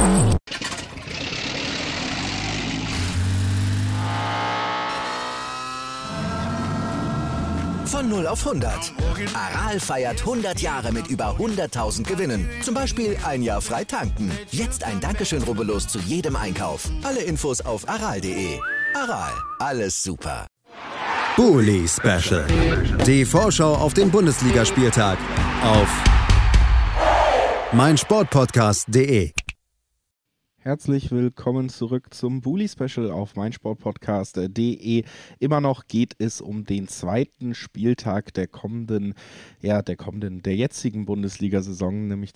Von 0 auf 100. Aral feiert 100 Jahre mit über 100.000 Gewinnen. Zum Beispiel ein Jahr frei tanken. Jetzt ein Dankeschön, rubbellos zu jedem Einkauf. Alle Infos auf aral.de. Aral, alles super. Bully Special. Die Vorschau auf den Bundesligaspieltag auf meinsportpodcast.de. Herzlich willkommen zurück zum Bully Special auf meinsportpodcast.de. Immer noch geht es um den zweiten Spieltag der jetzigen Bundesliga-Saison, nämlich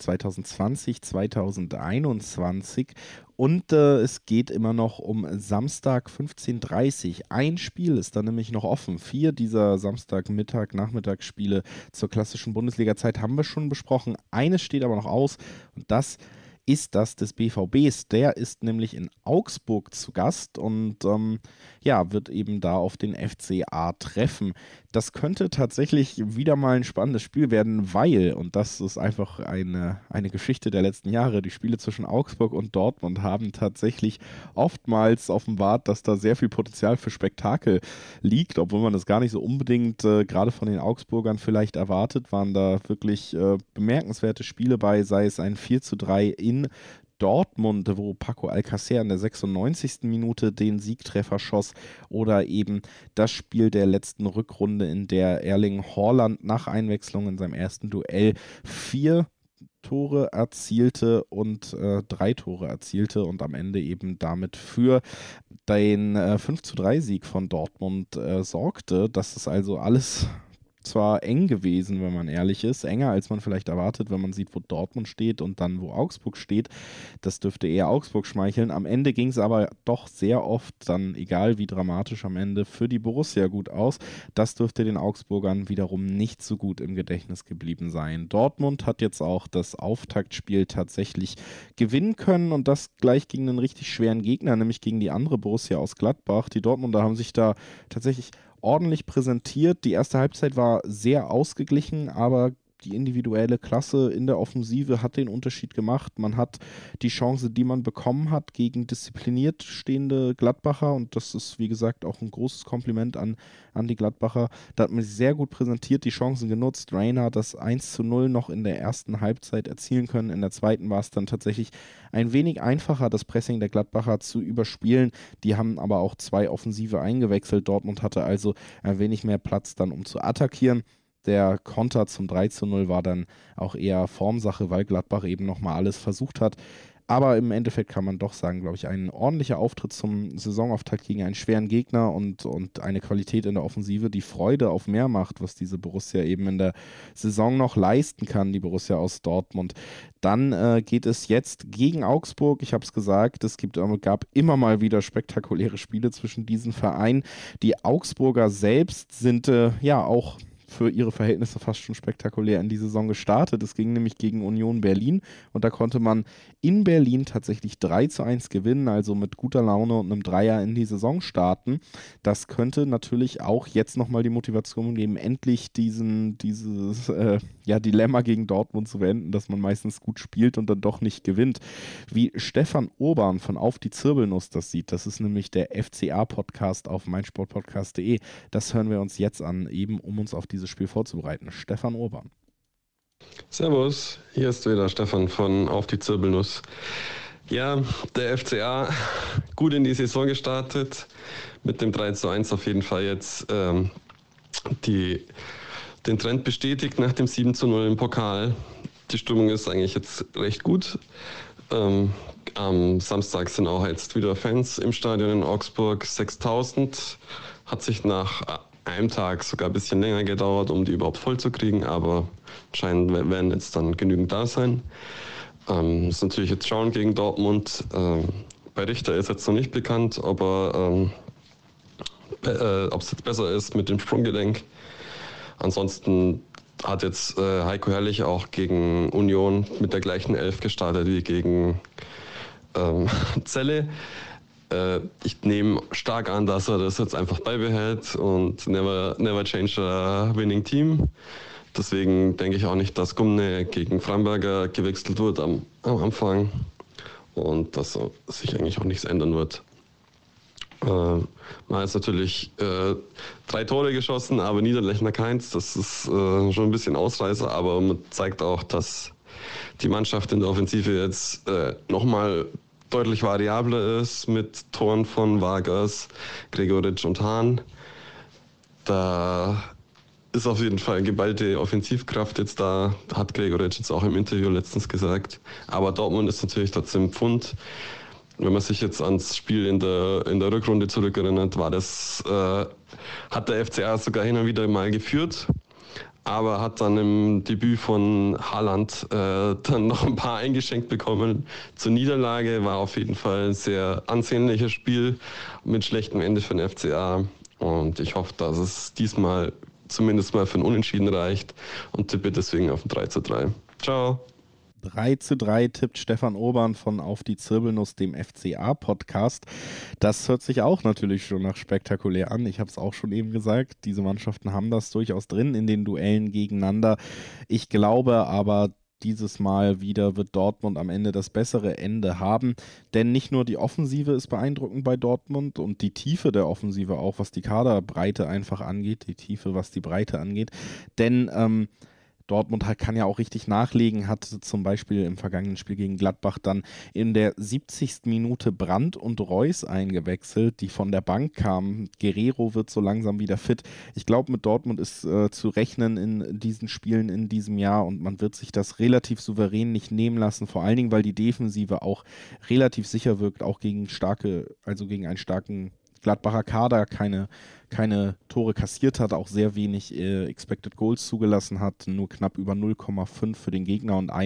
2020/2021. Und es geht immer noch um Samstag 15:30 Uhr. Ein Spiel ist da nämlich noch offen. 4 dieser Nachmittagsspiele zur klassischen Bundesliga-Zeit haben wir schon besprochen. Eines steht aber noch aus und das ist das des BVBs. Der ist nämlich in Augsburg zu Gast und wird eben da auf den FCA treffen. Das könnte tatsächlich wieder mal ein spannendes Spiel werden, weil, und das ist einfach eine Geschichte der letzten Jahre, die Spiele zwischen Augsburg und Dortmund haben tatsächlich oftmals offenbart, dass da sehr viel Potenzial für Spektakel liegt, obwohl man das gar nicht so unbedingt gerade von den Augsburgern vielleicht erwartet, waren da wirklich bemerkenswerte Spiele bei, sei es ein 4:3 in Dortmund, wo Paco Alcácer in der 96. Minute den Siegtreffer schoss, oder eben das Spiel der letzten Rückrunde, in der Erling Haaland nach Einwechslung in seinem ersten Duell 4 Tore erzielte und 3 Tore erzielte und am Ende eben damit für den 5:3 Sieg von Dortmund sorgte. Das ist also alles zwar eng gewesen, wenn man ehrlich ist, enger als man vielleicht erwartet, wenn man sieht, wo Dortmund steht und dann wo Augsburg steht. Das dürfte eher Augsburg schmeicheln. Am Ende ging es aber doch sehr oft dann, egal wie dramatisch am Ende, für die Borussia gut aus. Das dürfte den Augsburgern wiederum nicht so gut im Gedächtnis geblieben sein. Dortmund hat jetzt auch das Auftaktspiel tatsächlich gewinnen können und das gleich gegen einen richtig schweren Gegner, nämlich gegen die andere Borussia aus Gladbach. Die Dortmunder haben sich da tatsächlich ordentlich präsentiert. Die erste Halbzeit war sehr ausgeglichen, aber die individuelle Klasse in der Offensive hat den Unterschied gemacht. Man hat die Chance, die man bekommen hat, gegen diszipliniert stehende Gladbacher, und das ist, wie gesagt, auch ein großes Kompliment an die Gladbacher. Da hat man sich sehr gut präsentiert, die Chancen genutzt. Reina hat das 1:0 noch in der ersten Halbzeit erzielen können. In der zweiten war es dann tatsächlich ein wenig einfacher, das Pressing der Gladbacher zu überspielen. Die haben aber auch 2 Offensive eingewechselt. Dortmund hatte also ein wenig mehr Platz dann, um zu attackieren. Der Konter zum 3:0 war dann auch eher Formsache, weil Gladbach eben nochmal alles versucht hat. Aber im Endeffekt kann man doch sagen, glaube ich, ein ordentlicher Auftritt zum Saisonauftakt gegen einen schweren Gegner und eine Qualität in der Offensive, die Freude auf mehr macht, was diese Borussia eben in der Saison noch leisten kann, die Borussia aus Dortmund. Dann geht es jetzt gegen Augsburg. Ich habe es gesagt, es gab immer mal wieder spektakuläre Spiele zwischen diesen Vereinen. Die Augsburger selbst sind auch für ihre Verhältnisse fast schon spektakulär in die Saison gestartet. Es ging nämlich gegen Union Berlin und da konnte man in Berlin tatsächlich 3:1 gewinnen, also mit guter Laune und einem Dreier in die Saison starten. Das könnte natürlich auch jetzt nochmal die Motivation geben, endlich dieses Dilemma gegen Dortmund zu beenden, dass man meistens gut spielt und dann doch nicht gewinnt. Wie Stefan Urban von Auf die Zirbelnuss das sieht, das ist nämlich der FCA-Podcast auf meinsportpodcast.de. Das hören wir uns jetzt an, eben um uns auf dieses Spiel vorzubereiten. Stefan Urban. Servus, hier ist wieder Stefan von Auf die Zirbelnuss. Ja, der FCA gut in die Saison gestartet, mit dem 3:1 auf jeden Fall jetzt den Trend bestätigt nach dem 7:0 im Pokal. Die Stimmung ist eigentlich jetzt recht gut. Am Samstag sind auch jetzt wieder Fans im Stadion in Augsburg, 6.000. Hat sich nach einem Tag sogar ein bisschen länger gedauert, um die überhaupt voll zu kriegen, aber anscheinend werden jetzt dann genügend da sein. Ist natürlich jetzt schauen gegen Dortmund. Bei Richter ist jetzt noch nicht bekannt, ob es jetzt besser ist mit dem Sprunggelenk. Ansonsten hat jetzt Heiko Herrlich auch gegen Union mit der gleichen Elf gestartet wie gegen Celle. Ich nehme stark an, dass er das jetzt einfach beibehält und never change a winning team. Deswegen denke ich auch nicht, dass Gumne gegen Framberger gewechselt wird am Anfang. und dass sich eigentlich auch nichts ändern wird. Man hat jetzt natürlich 3 Tore geschossen, aber Niederlechner keins. Das ist schon ein bisschen Ausreißer, aber man zeigt auch, dass die Mannschaft in der Offensive jetzt nochmal deutlich variabler ist mit Toren von Vargas, Gregoritsch und Hahn. Da ist auf jeden Fall geballte Offensivkraft jetzt da, hat Gregoritsch jetzt auch im Interview letztens gesagt. Aber Dortmund ist natürlich trotzdem Pfund. Wenn man sich jetzt ans Spiel in der Rückrunde zurückerinnert, hat der FCA sogar hin und wieder mal geführt, aber hat dann im Debüt von Haaland dann noch ein paar eingeschenkt bekommen. Zur Niederlage war auf jeden Fall ein sehr ansehnliches Spiel mit schlechtem Ende für den FCA. Und ich hoffe, dass es diesmal zumindest mal für ein Unentschieden reicht und tippe deswegen auf ein 3:3. Ciao. 3:3 tippt Stefan Urban von Auf die Zirbelnuss, dem FCA-Podcast. Das hört sich auch natürlich schon nach spektakulär an. Ich habe es auch schon eben gesagt, diese Mannschaften haben das durchaus drin in den Duellen gegeneinander. Ich glaube aber, dieses Mal wieder wird Dortmund am Ende das bessere Ende haben, denn nicht nur die Offensive ist beeindruckend bei Dortmund und die Tiefe der Offensive auch, was die Kaderbreite einfach angeht, die Tiefe, was die Breite angeht, denn Dortmund kann ja auch richtig nachlegen, hat zum Beispiel im vergangenen Spiel gegen Gladbach dann in der 70. Minute Brandt und Reus eingewechselt, die von der Bank kamen. Guerrero wird so langsam wieder fit. Ich glaube, mit Dortmund ist zu rechnen in diesen Spielen in diesem Jahr und man wird sich das relativ souverän nicht nehmen lassen, vor allen Dingen, weil die Defensive auch relativ sicher wirkt, auch gegen einen starken Gladbacher Kader keine Tore kassiert hat, auch sehr wenig Expected Goals zugelassen hat, nur knapp über 0,5 für den Gegner und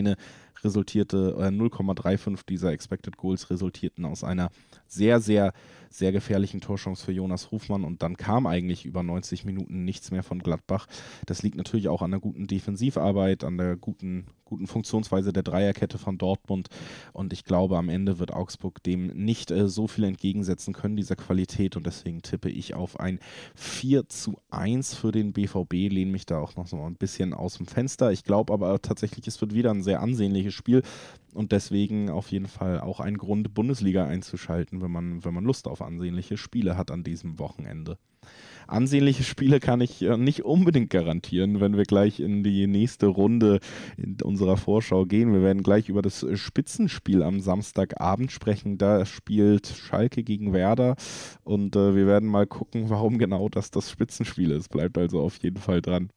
0,35 dieser Expected Goals resultierten aus einer sehr, sehr, sehr gefährlichen Torchance für Jonas Hofmann und dann kam eigentlich über 90 Minuten nichts mehr von Gladbach. Das liegt natürlich auch an der guten Defensivarbeit, an der guten Funktionsweise der Dreierkette von Dortmund und ich glaube, am Ende wird Augsburg dem nicht so viel entgegensetzen können, dieser Qualität und deswegen tippe ich auf ein 4:1 für den BVB, lehne mich da auch noch so ein bisschen aus dem Fenster. Ich glaube aber tatsächlich, es wird wieder ein sehr ansehnliches Spiel und deswegen auf jeden Fall auch ein Grund, Bundesliga einzuschalten, wenn man Lust auf ansehnliche Spiele hat an diesem Wochenende. Ansehnliche Spiele kann ich nicht unbedingt garantieren, wenn wir gleich in die nächste Runde in unserer Vorschau gehen. Wir werden gleich über das Spitzenspiel am Samstagabend sprechen. Da spielt Schalke gegen Werder und wir werden mal gucken, warum genau das Spitzenspiel ist. Bleibt also auf jeden Fall dran.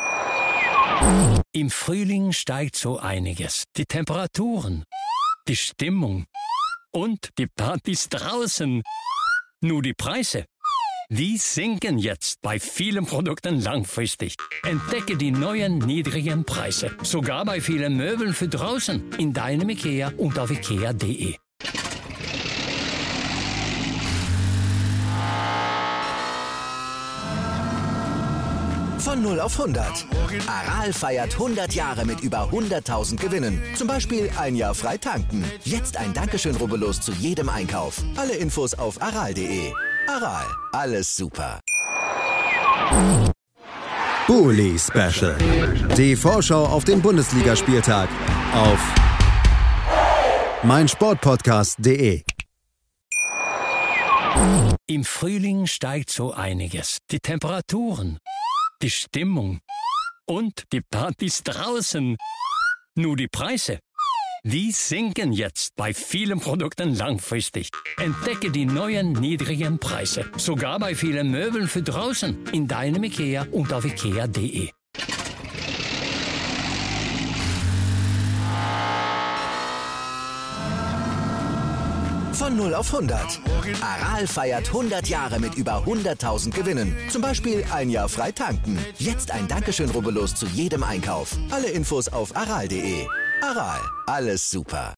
Im Frühling steigt so einiges. Die Temperaturen, die Stimmung und die Partys draußen. Nur die Preise, die sinken jetzt bei vielen Produkten langfristig. Entdecke die neuen niedrigen Preise. Sogar bei vielen Möbeln für draußen. In deinem IKEA und auf IKEA.de. Von 0 auf 100. Aral feiert 100 Jahre mit über 100.000 Gewinnen. Zum Beispiel ein Jahr frei tanken. Jetzt ein Dankeschön, rubbellos zu jedem Einkauf. Alle Infos auf aral.de. Aral, alles super. Bully Special. Die Vorschau auf den Bundesligaspieltag auf meinsportpodcast.de. Im Frühling steigt so einiges. Die Temperaturen, die Stimmung und die Partys draußen. Nur die Preise, die sinken jetzt bei vielen Produkten langfristig. Entdecke die neuen niedrigen Preise. Sogar bei vielen Möbeln für draußen. In deinem IKEA und auf IKEA.de. Von 0 auf 100. Aral feiert 100 Jahre mit über 100.000 Gewinnen. Zum Beispiel ein Jahr frei tanken. Jetzt ein Dankeschön, rubbellos zu jedem Einkauf. Alle Infos auf aral.de. Aral, alles super.